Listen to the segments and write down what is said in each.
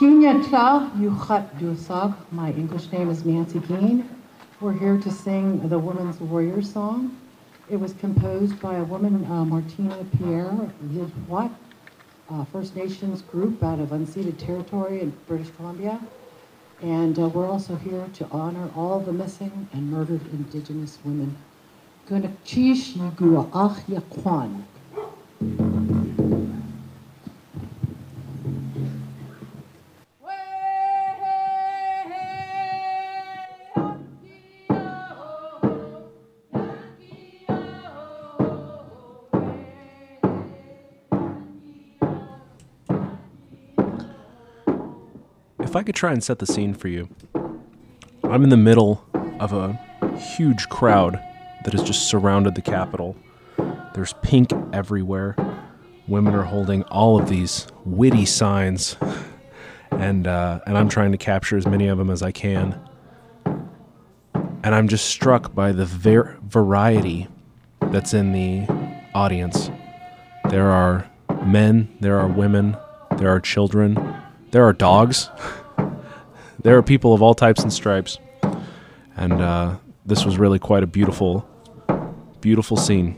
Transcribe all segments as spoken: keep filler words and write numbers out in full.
Skinya Cha Yuchat Dusag. My English name is Nancy Geen. We're here to sing the Women's Warrior Song. It was composed by a woman, uh, Martina Pierre Lidwat, uh, First Nations group out of unceded territory in British Columbia. And uh, we're also here to honor all the missing and murdered Indigenous women. Gunachish Yugua Ach Yakwan. If I could try and set the scene for you, I'm in the middle of a huge crowd that has just surrounded the Capitol. There's pink everywhere. Women are holding all of these witty signs, and uh, and I'm trying to capture as many of them as I can. And I'm just struck by the ver- variety that's in the audience. There are men, there are women, there are children, there are dogs. There are people of all types and stripes, and uh, this was really quite a beautiful, beautiful scene.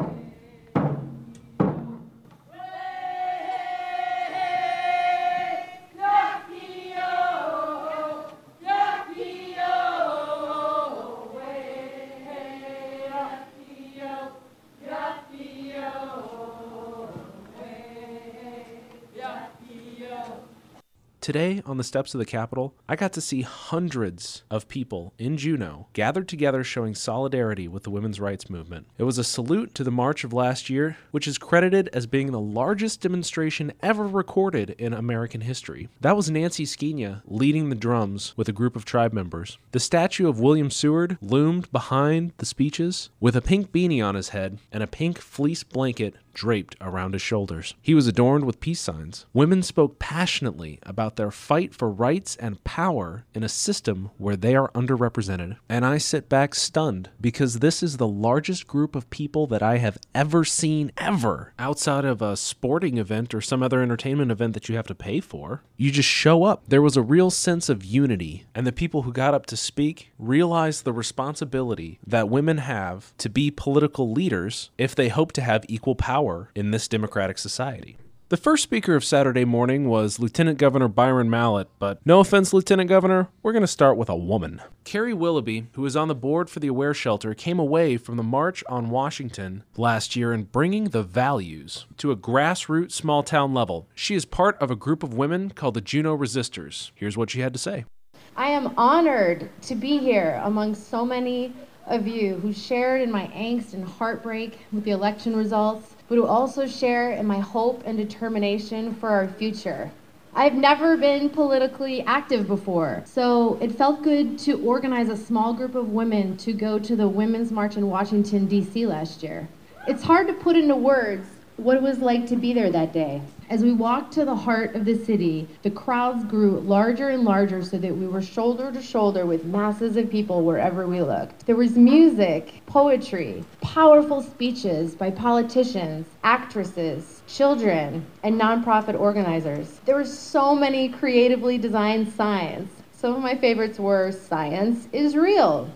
Today, on the steps of the Capitol, I got to see hundreds of people in Juneau gathered together showing solidarity with the women's rights movement. It was a salute to the march of last year, which is credited as being the largest demonstration ever recorded in American history. That was Nancy Skinya leading the drums with a group of tribe members. The statue of William Seward loomed behind the speeches with a pink beanie on his head and a pink fleece blanket draped around his shoulders. He was adorned with peace signs. Women spoke passionately about their fight for rights and power in a system where they are underrepresented. And I sit back stunned because this is the largest group of people that I have ever seen ever outside of a sporting event or some other entertainment event that you have to pay for. You just show up. There was a real sense of unity, and the people who got up to speak realized the responsibility that women have to be political leaders if they hope to have equal power in this democratic society. The first speaker of Saturday morning was Lieutenant Governor Byron Mallett, but no offense, Lieutenant Governor, we're going to start with a woman. Carrie Willoughby, who is on the board for the Aware Shelter, came away from the March on Washington last year in bringing the values to a grassroots small-town level. She is part of a group of women called the Juneau Resistors. Here's what she had to say. I am honored to be here among so many of you who shared in my angst and heartbreak with the election results, but who also share in my hope and determination for our future. I've never been politically active before, so it felt good to organize a small group of women to go to the Women's March in Washington, D C last year. It's hard to put into words what it was like to be there that day. As we walked to the heart of the city, the crowds grew larger and larger so that we were shoulder to shoulder with masses of people wherever we looked. There was music, poetry, powerful speeches by politicians, actresses, children, and nonprofit organizers. There were so many creatively designed signs. Some of my favorites were "Science is real,"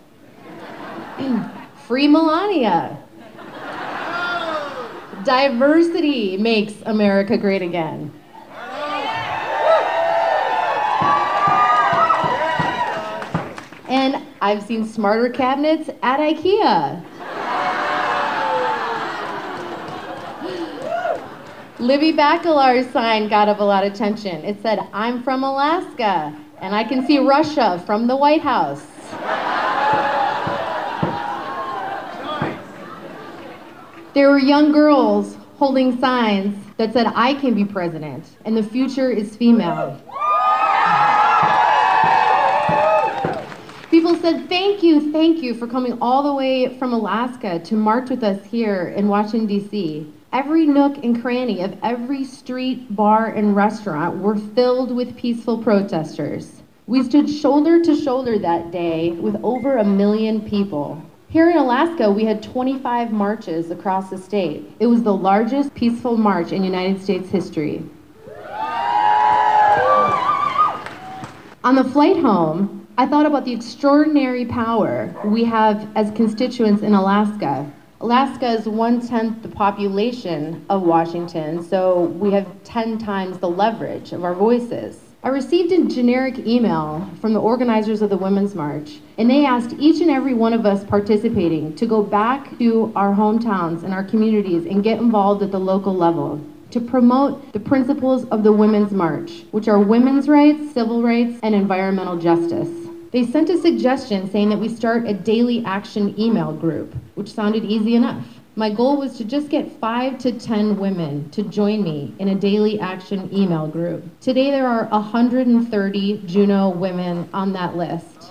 "Free Melania," "Diversity makes America great again." And I've seen smarter cabinets at IKEA. Libby Bakalar's sign got up a lot of attention. It said, "I'm from Alaska, and I can see Russia from the White House." There were young girls holding signs that said, "I can be president, and the future is female." People said, "Thank you, thank you for coming all the way from Alaska to march with us here in Washington, D C" Every nook and cranny of every street, bar, and restaurant were filled with peaceful protesters. We stood shoulder to shoulder that day with over a million people. Here in Alaska, we had twenty-five marches across the state. It was the largest peaceful march in United States history. On the flight home, I thought about the extraordinary power we have as constituents in Alaska. Alaska is one-tenth the population of Washington, so we have ten times the leverage of our voices. I received a generic email from the organizers of the Women's March, and they asked each and every one of us participating to go back to our hometowns and our communities and get involved at the local level to promote the principles of the Women's March, which are women's rights, civil rights, and environmental justice. They sent a suggestion saying that we start a daily action email group, which sounded easy enough. My goal was to just get five to ten women to join me in a daily action email group. Today there are one hundred thirty Juneau women on that list.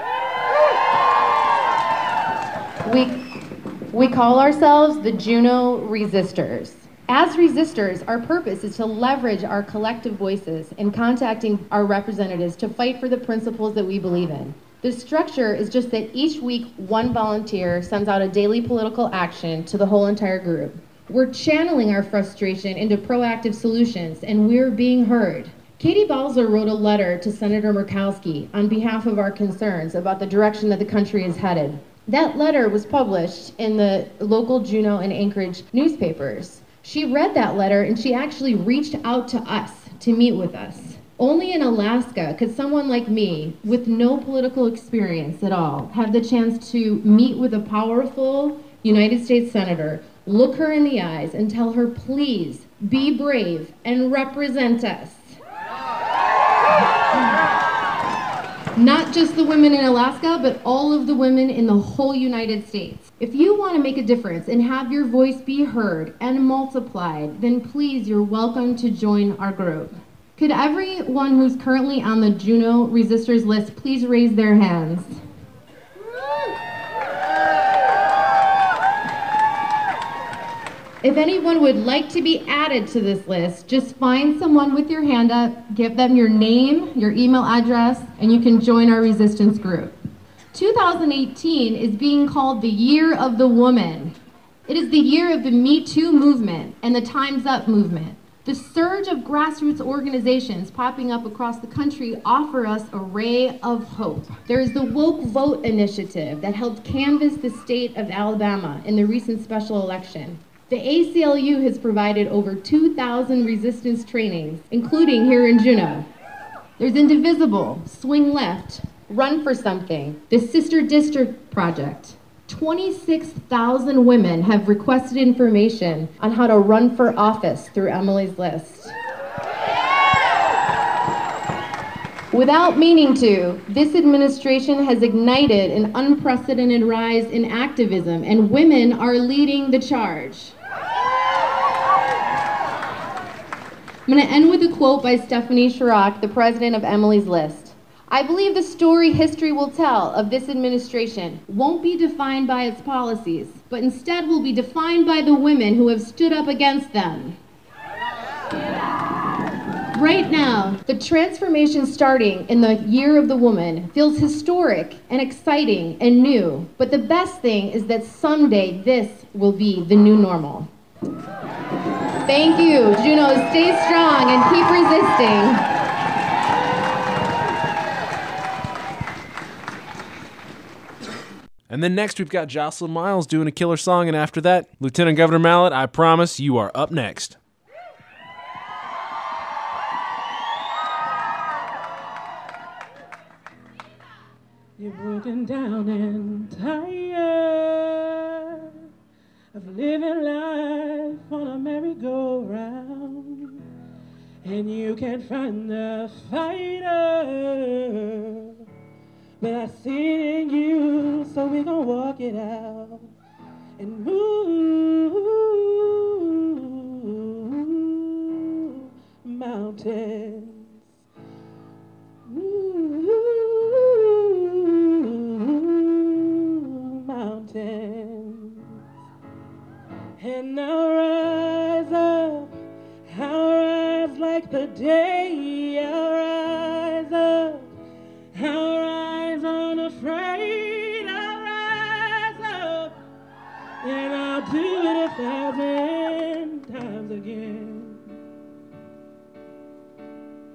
We, we call ourselves the Juneau Resisters. As resistors, our purpose is to leverage our collective voices in contacting our representatives to fight for the principles that we believe in. The structure is just that each week, one volunteer sends out a daily political action to the whole entire group. We're channeling our frustration into proactive solutions, and we're being heard. Katie Balzer wrote a letter to Senator Murkowski on behalf of our concerns about the direction that the country is headed. That letter was published in the local Juneau and Anchorage newspapers. She read that letter and she actually reached out to us to meet with us. Only in Alaska could someone like me, with no political experience at all, have the chance to meet with a powerful United States Senator, look her in the eyes, and tell her, please, be brave and represent us. Not just the women in Alaska, but all of the women in the whole United States. If you want to make a difference and have your voice be heard and multiplied, then please, you're welcome to join our group. Could everyone who's currently on the Juneau Resistors list please raise their hands? If anyone would like to be added to this list, just find someone with your hand up, give them your name, your email address, and you can join our resistance group. two thousand eighteen is being called the Year of the Woman. It is the year of the Me Too movement and the Time's Up movement. The surge of grassroots organizations popping up across the country offer us a ray of hope. There is the Woke Vote initiative that helped canvass the state of Alabama in the recent special election. The A C L U has provided over two thousand resistance trainings, including here in Juneau. There's Indivisible, Swing Left, Run for Something, the Sister District Project. twenty-six thousand women have requested information on how to run for office through Emily's List. Without meaning to, this administration has ignited an unprecedented rise in activism, and women are leading the charge. I'm going to end with a quote by Stephanie Chirac, the president of Emily's List. I believe the story history will tell of this administration won't be defined by its policies, but instead will be defined by the women who have stood up against them. Right now, the transformation starting in the Year of the Woman feels historic and exciting and new, but the best thing is that someday this will be the new normal. Thank you, Juneau. Stay strong and keep resisting. And then next we've got Jocelyn Miles doing a killer song, and after that, Lieutenant Governor Mallet, I promise you are up next. You're broken down and tired of living life on a merry-go-round, and you can't find the fighter, but I see in you, so we gon' walk it out and move mountains. Move mountains. And I'll rise up, I'll rise like the day, I'll rise up, I'll rise unafraid, I'll rise up, and I'll do it a thousand times again.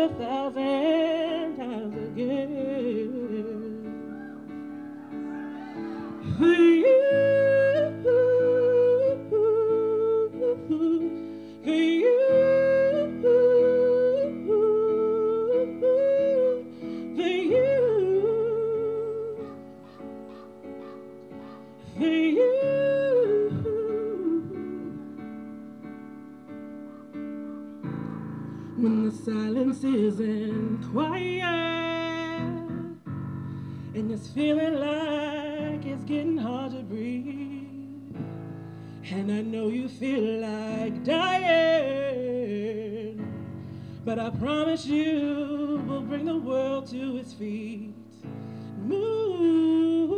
it a thousand times again. For you, for you, for you, for you. When the silence isn't quiet and it's feeling like it's getting hard to breathe, and I know you feel like dying, but I promise you we'll bring the world to its feet. Move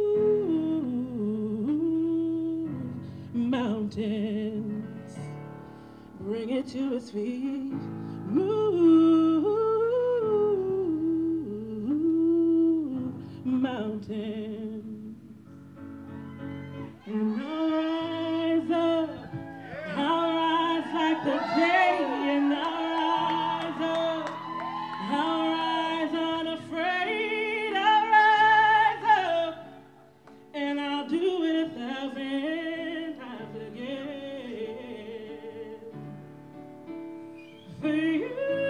mountains, bring it to its feet. Move mountains, and I'll rise up, I'll rise like the day, and I'll rise up, I'll rise unafraid, I'll rise up, and I'll do it a thousand times again. For you,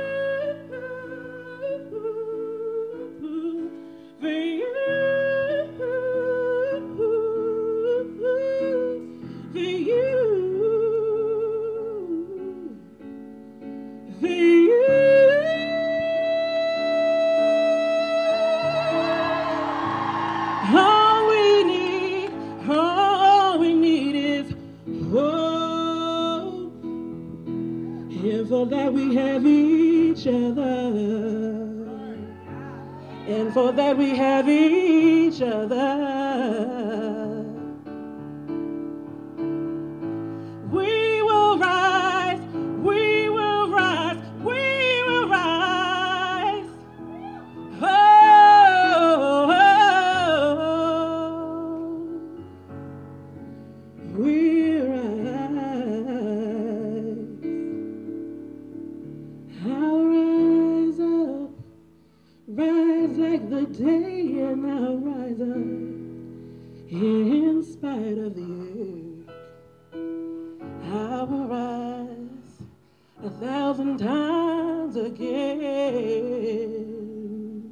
for you, for you, for you. All we need, all we need is hope. And for that we have each other. And for that we have each other. We will rise, we will rise, we will rise. Oh, oh, oh. We rise. I'll rise up, rise like the day, and I'll rise up in spite of the ache. I will rise a thousand times again,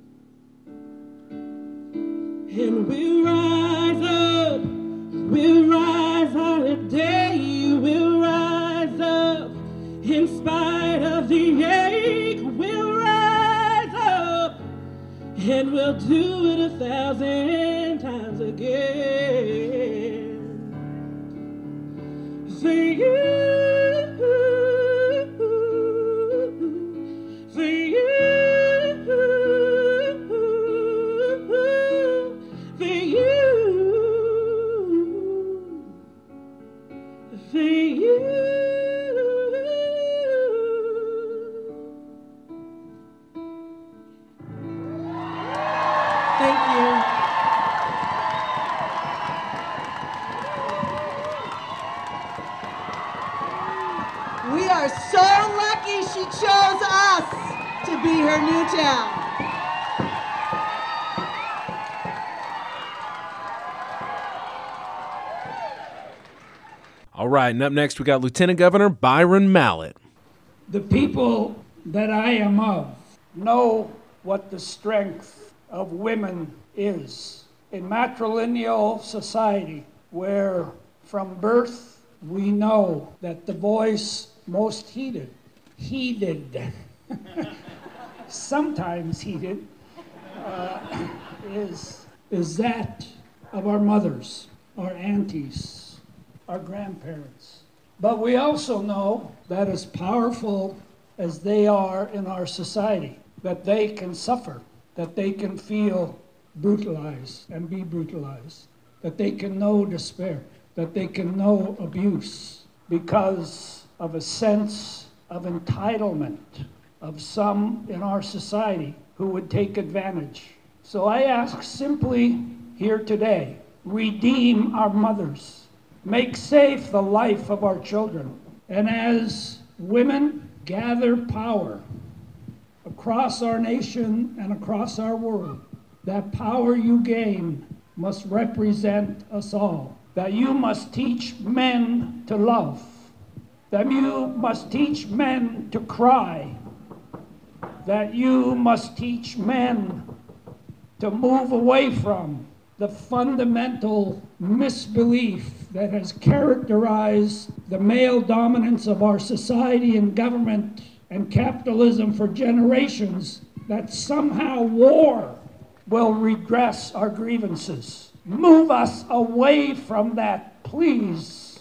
and we'll rise up, we'll rise holiday, we'll rise up in spite of the ache. We'll rise up, and we'll do it a thousand times again. For you, for you, for you, for you. Thank you. We are so lucky she chose us to be her new town. All right, and up next we got Lieutenant Governor Byron Mallett. The people that I am of know what the strength of women is. In matrilineal society, where from birth we know that the voice most heeded, heeded, sometimes heeded, uh, is, is that of our mothers, our aunties, our grandparents. But we also know that as powerful as they are in our society, that they can suffer, that they can feel brutalized and be brutalized, that they can know despair, that they can know abuse because of a sense of entitlement of some in our society who would take advantage. So I ask simply here today, redeem our mothers, make safe the life of our children, and as women gather power across our nation and across our world. That power you gain must represent us all. That you must teach men to love. That you must teach men to cry. That you must teach men to move away from the fundamental misbelief that has characterized the male dominance of our society and government and capitalism for generations, that somehow war will redress our grievances. Move us away from that, please.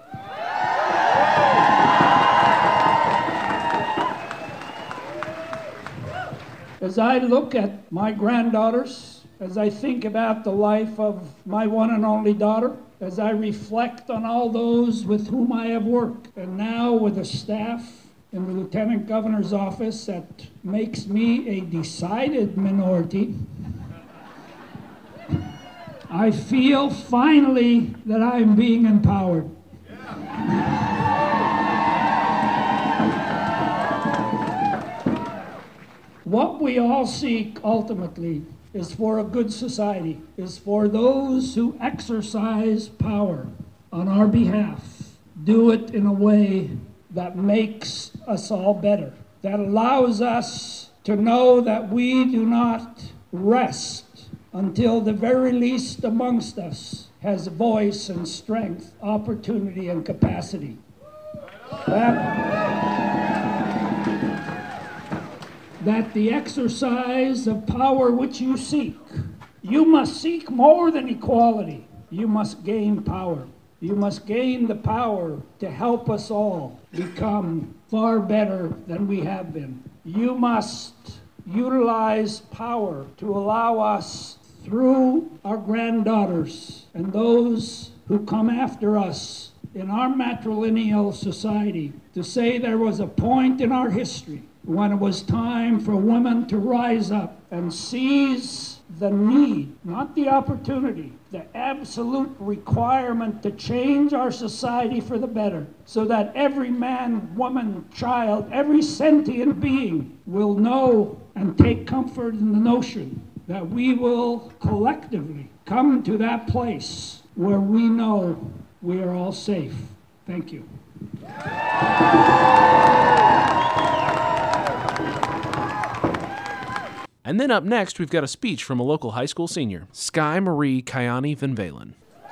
As I look at my granddaughters, as I think about the life of my one and only daughter, as I reflect on all those with whom I have worked, and now with a staff in the Lieutenant Governor's office that makes me a decided minority, I feel finally that I am being empowered. What we all seek ultimately is for a good society, is for those who exercise power on our behalf, do it in a way that makes us all better, that allows us to know that we do not rest until the very least amongst us has voice and strength, opportunity and capacity. That, that the exercise of power which you seek, you must seek more than equality. You must gain power. You must gain the power to help us all become far better than we have been. You must utilize power to allow us, through our granddaughters and those who come after us in our matrilineal society, to say there was a point in our history when it was time for women to rise up and seize the need, not the opportunity, the absolute requirement to change our society for the better, so that every man, woman, child, every sentient being will know and take comfort in the notion that we will collectively come to that place where we know we are all safe. Thank you. And then up next, we've got a speech from a local high school senior, Sky Marie Kayani Van Valen.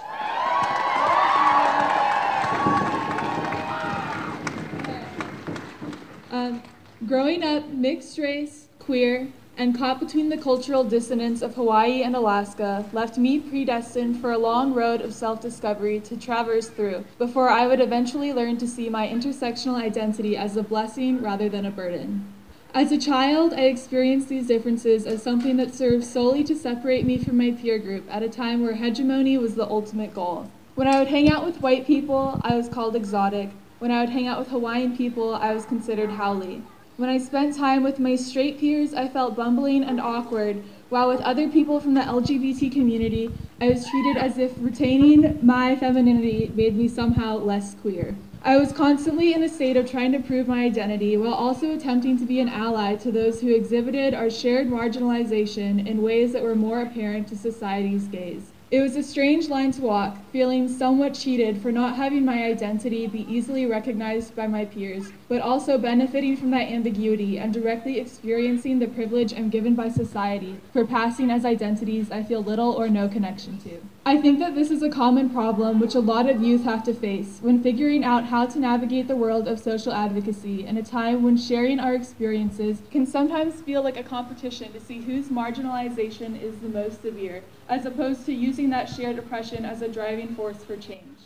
Um, growing up mixed race, queer, and caught between the cultural dissonance of Hawaii and Alaska left me predestined for a long road of self-discovery to traverse through before I would eventually learn to see my intersectional identity as a blessing rather than a burden. As a child, I experienced these differences as something that served solely to separate me from my peer group at a time where hegemony was the ultimate goal. When I would hang out with white people, I was called exotic. When I would hang out with Hawaiian people, I was considered haole. When I spent time with my straight peers, I felt bumbling and awkward, while with other people from the L G B T community, I was treated as if retaining my femininity made me somehow less queer. I was constantly in a state of trying to prove my identity while also attempting to be an ally to those who exhibited our shared marginalization in ways that were more apparent to society's gaze. It was a strange line to walk, feeling somewhat cheated for not having my identity be easily recognized by my peers, but also benefiting from that ambiguity and directly experiencing the privilege I'm given by society for passing as identities I feel little or no connection to. I think that this is a common problem which a lot of youth have to face when figuring out how to navigate the world of social advocacy in a time when sharing our experiences can sometimes feel like a competition to see whose marginalization is the most severe, as opposed to using that shared oppression as a driving force for change.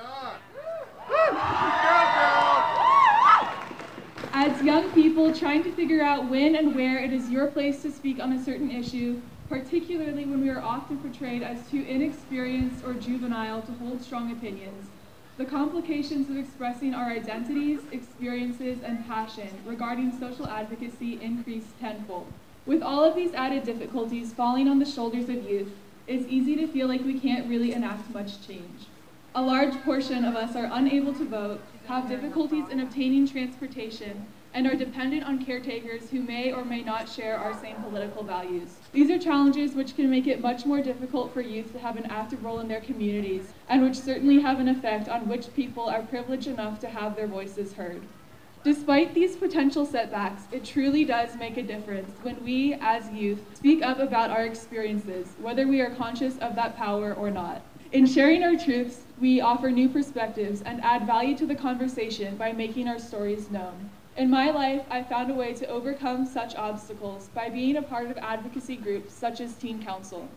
As young people trying to figure out when and where it is your place to speak on a certain issue, particularly when we are often portrayed as too inexperienced or juvenile to hold strong opinions, the complications of expressing our identities, experiences, and passion regarding social advocacy increase tenfold. With all of these added difficulties falling on the shoulders of youth, it's easy to feel like we can't really enact much change. A large portion of us are unable to vote, have difficulties in obtaining transportation, and are dependent on caretakers who may or may not share our same political values. These are challenges which can make it much more difficult for youth to have an active role in their communities, and which certainly have an effect on which people are privileged enough to have their voices heard. Despite these potential setbacks, it truly does make a difference when we, as youth, speak up about our experiences, whether we are conscious of that power or not. In sharing our truths, we offer new perspectives and add value to the conversation by making our stories known. In my life, I found a way to overcome such obstacles by being a part of advocacy groups such as Teen Council.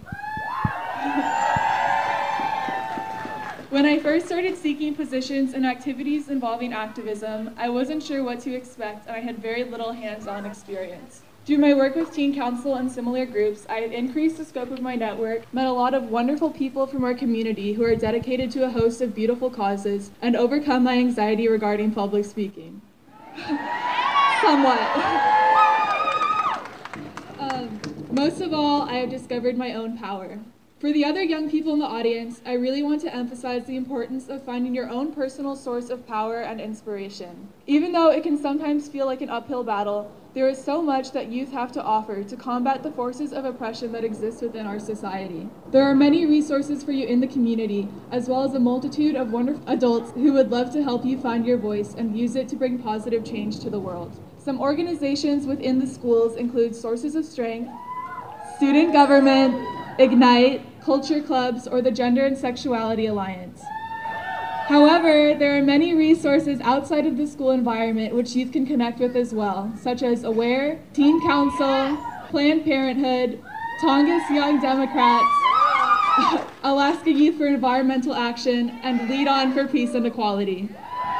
When I first started seeking positions and activities involving activism, I wasn't sure what to expect, and I had very little hands-on experience. Through my work with Teen Council and similar groups, I have increased the scope of my network, met a lot of wonderful people from our community who are dedicated to a host of beautiful causes, and overcome my anxiety regarding public speaking. Somewhat. um, most of all, I have discovered my own power. For the other young people in the audience, I really want to emphasize the importance of finding your own personal source of power and inspiration. Even though it can sometimes feel like an uphill battle, there is so much that youth have to offer to combat the forces of oppression that exist within our society. There are many resources for you in the community, as well as a multitude of wonderful adults who would love to help you find your voice and use it to bring positive change to the world. Some organizations within the schools include Sources of Strength, Student Government, Ignite, Culture Clubs, or the Gender and Sexuality Alliance. However, there are many resources outside of the school environment which youth can connect with as well, such as AWARE, Teen Council, Planned Parenthood, Tongass Young Democrats, Alaska Youth for Environmental Action, and Lead On for Peace and Equality.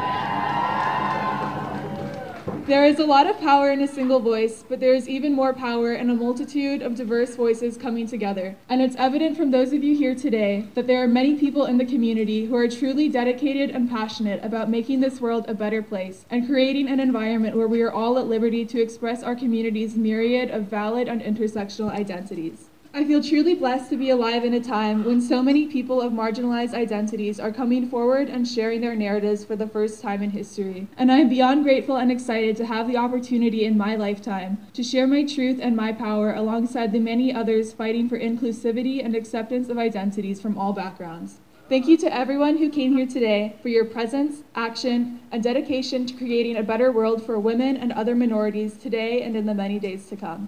There is a lot of power in a single voice, but there is even more power in a multitude of diverse voices coming together. And it's evident from those of you here today that there are many people in the community who are truly dedicated and passionate about making this world a better place and creating an environment where we are all at liberty to express our community's myriad of valid and intersectional identities. I feel truly blessed to be alive in a time when so many people of marginalized identities are coming forward and sharing their narratives for the first time in history. And I am beyond grateful and excited to have the opportunity in my lifetime to share my truth and my power alongside the many others fighting for inclusivity and acceptance of identities from all backgrounds. Thank you to everyone who came here today for your presence, action, and dedication to creating a better world for women and other minorities today and in the many days to come.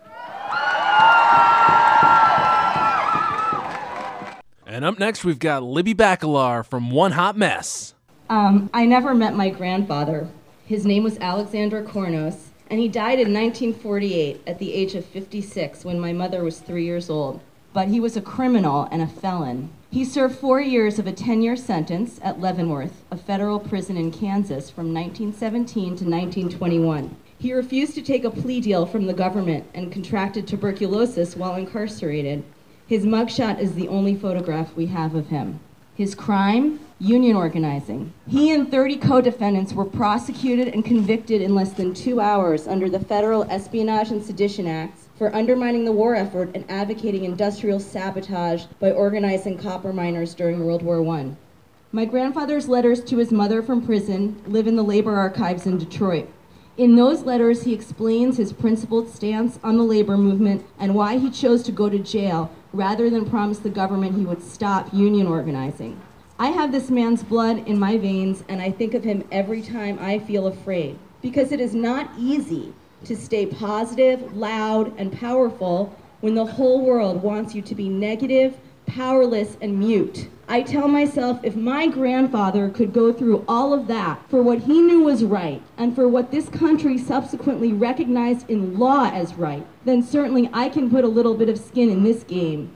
And up next, we've got Libby Bacalar from One Hot Mess. Um, I never met my grandfather. His name was Alexander Kornos, and he died in nineteen forty-eight at the age of fifty-six when my mother was three years old. But he was a criminal and a felon. He served four years of a ten-year sentence at Leavenworth, a federal prison in Kansas, from nineteen seventeen to nineteen twenty-one. He refused to take a plea deal from the government and contracted tuberculosis while incarcerated. His mugshot is the only photograph we have of him. His crime? Union organizing. He and thirty co-defendants were prosecuted and convicted in less than two hours under the Federal Espionage and Sedition Acts for undermining the war effort and advocating industrial sabotage by organizing copper miners during World War One. My grandfather's letters to his mother from prison live in the labor archives in Detroit. In those letters, he explains his principled stance on the labor movement and why he chose to go to jail rather than promise the government he would stop union organizing. I have this man's blood in my veins, and I think of him every time I feel afraid, because it is not easy to stay positive, loud, and powerful when the whole world wants you to be negative, powerless, and mute. I tell myself if my grandfather could go through all of that for what he knew was right and for what this country subsequently recognized in law as right, then certainly I can put a little bit of skin in this game.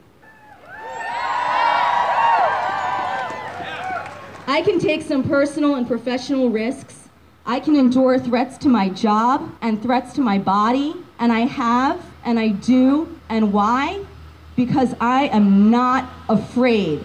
I can take some personal and professional risks. I can endure threats to my job and threats to my body, and I have, and I do, and why? Because I am not afraid.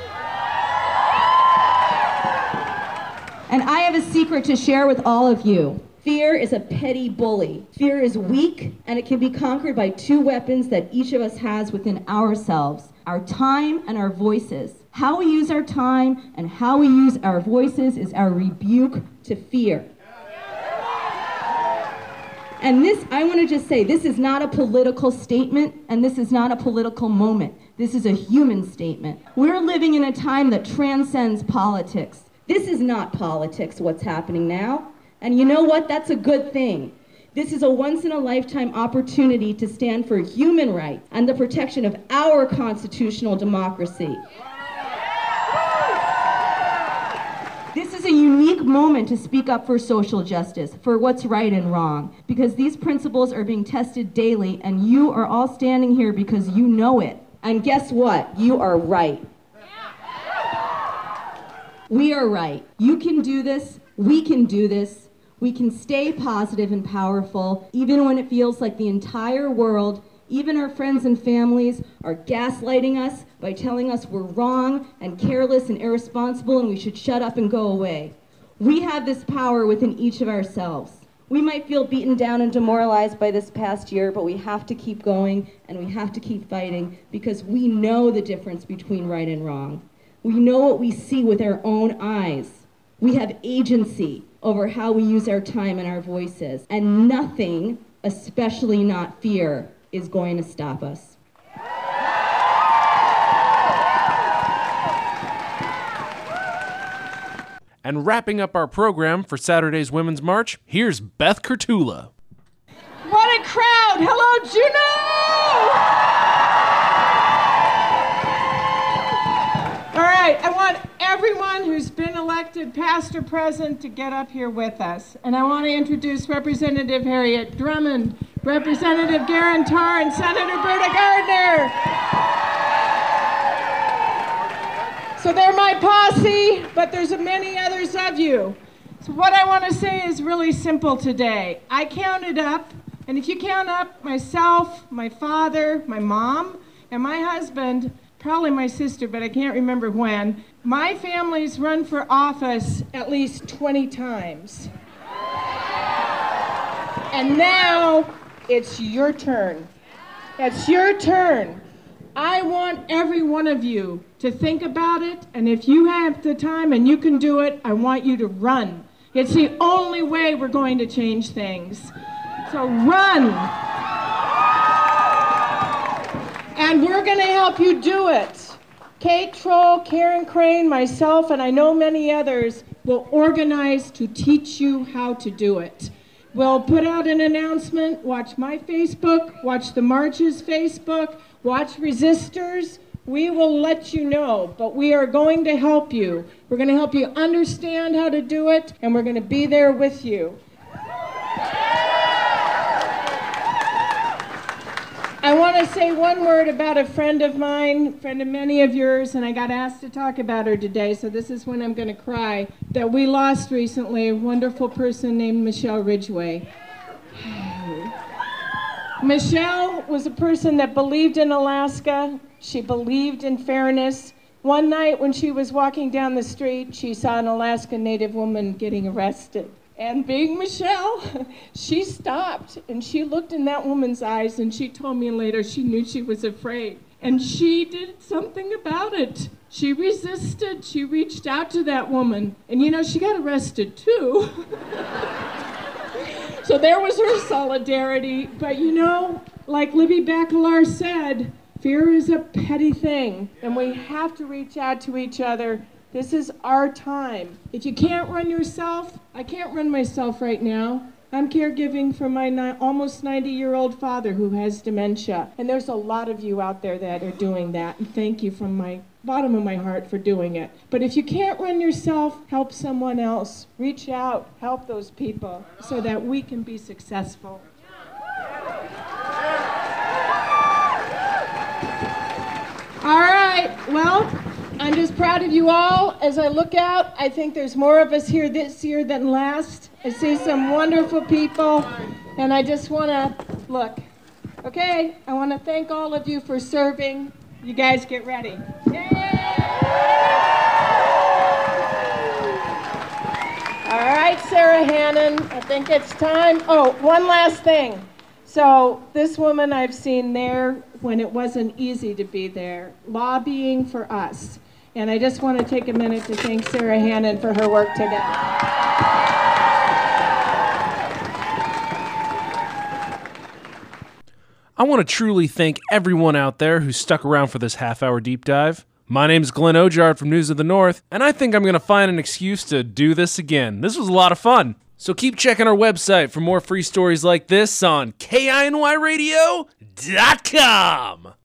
And I have a secret to share with all of you. Fear is a petty bully. Fear is weak, and it can be conquered by two weapons that each of us has within ourselves: our time and our voices. How we use our time and how we use our voices is our rebuke to fear. And this, I want to just say, this is not a political statement, and this is not a political moment. This is a human statement. We're living in a time that transcends politics. This is not politics, what's happening now. And you know what? That's a good thing. This is a once-in-a-lifetime opportunity to stand for human rights and the protection of our constitutional democracy. This is a unique moment to speak up for social justice, for what's right and wrong, because these principles are being tested daily, and you are all standing here because you know it. And guess what? You are right. We are right. You can do this. We can do this. We can stay positive and powerful, even when it feels like the entire world, even our friends and families, are gaslighting us by telling us we're wrong and careless and irresponsible and we should shut up and go away. We have this power within each of ourselves. We might feel beaten down and demoralized by this past year, but we have to keep going and we have to keep fighting because we know the difference between right and wrong. We know what we see with our own eyes. We have agency over how we use our time and our voices, and nothing, especially not fear, is going to stop us. And wrapping up our program for Saturday's Women's March, here's Beth Kurtula. What a crowd! Hello, Juneau! All right, I want everyone who's been elected, past or present, to get up here with us. And I want to introduce Representative Harriet Drummond, Representative Garen Tarr, and Senator Berta Gardner. So they're my posse, but there's many others of you. So what I want to say is really simple today. I counted up, and if you count up myself, my father, my mom, and my husband, probably my sister, but I can't remember when, my family's run for office at least twenty times. And now it's your turn. It's your turn. I want every one of you to think about it, and if you have the time and you can do it, I want you to run. It's the only way we're going to change things. So run. And we're going to help you do it. Kate Troll, Karen Crane, myself, and I know many others will organize to teach you how to do it. We'll put out an announcement. Watch my Facebook, watch the March's Facebook, watch Resistors. We will let you know, but we are going to help you. We're going to help you understand how to do it, and we're going to be there with you. I want to say one word about a friend of mine, a friend of many of yours, and I got asked to talk about her today, so this is when I'm going to cry, that we lost recently, a wonderful person named Michelle Ridgway. Michelle was a person that believed in Alaska. She believed in fairness. One night when she was walking down the street, she saw an Alaska Native woman getting arrested. And being Michelle, she stopped and she looked in that woman's eyes and she told me later she knew she was afraid. And she did something about it. She resisted. She reached out to that woman. And you know, she got arrested too. So there was her solidarity. But you know, like Libby Bacalar said, fear is a petty thing. And we have to reach out to each other. This is our time. If you can't run yourself, I can't run myself right now. I'm caregiving for my ni- almost ninety-year-old father who has dementia. And there's a lot of you out there that are doing that. And thank you from my bottom of my heart for doing it. But if you can't run yourself, help someone else. Reach out, help those people so that we can be successful. All right, well, I'm just proud of you all. As I look out, I think there's more of us here this year than last. I see some wonderful people, and I just want to look. Okay, I want to thank all of you for serving. You guys get ready. Yay! All right, Sarah Hannon, I think it's time. Oh, one last thing. So this woman I've seen there when it wasn't easy to be there, lobbying for us. And I just want to take a minute to thank Sarah Hannon for her work today. I want to truly thank everyone out there who stuck around for this half-hour deep dive. My name's Glenn Ojard from News of the North, and I think I'm going to find an excuse to do this again. This was a lot of fun. So keep checking our website for more free stories like this on K I N Y radio dot com.